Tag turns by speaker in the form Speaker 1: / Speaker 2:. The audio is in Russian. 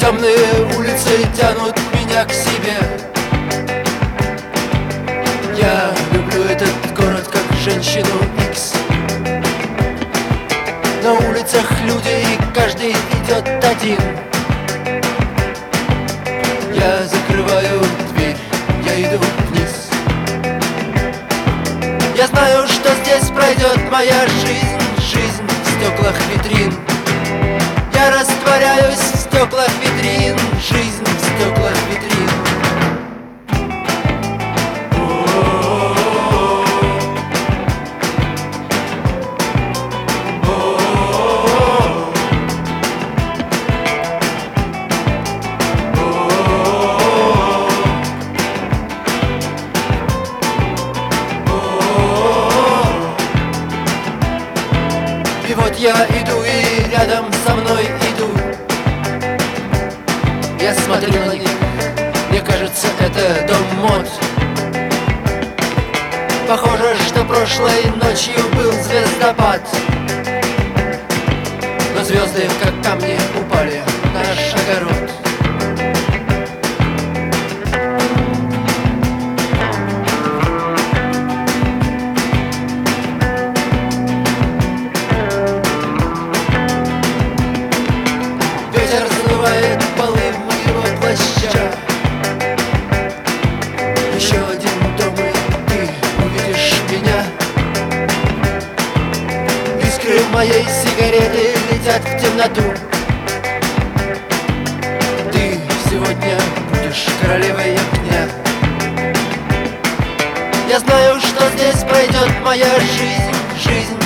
Speaker 1: Темные улицы тянут меня к себе. Я люблю этот город как женщину Икс. На улицах люди, и каждый идет один. Я закрываю дверь, я иду вниз. Я знаю, что здесь пройдет моя жизнь. Жизнь в стеклах витрин. Я растворяюсь в стеклах витрин. Жизнь в стеклах витрин. И вот я иду, и рядом со мной идут. Я смотрю на них, мне кажется, это дом мод. Похоже, что прошлой ночью был звездопад. Но звезды, как камни, упали на наш огород. Ветер разрывает полы моего плаща. Еще один дом, и ты увидишь меня. Искры моей сигареты летят в темноту. Ты сегодня будешь королевой огня. Я знаю, что здесь пройдет моя жизнь. Жизнь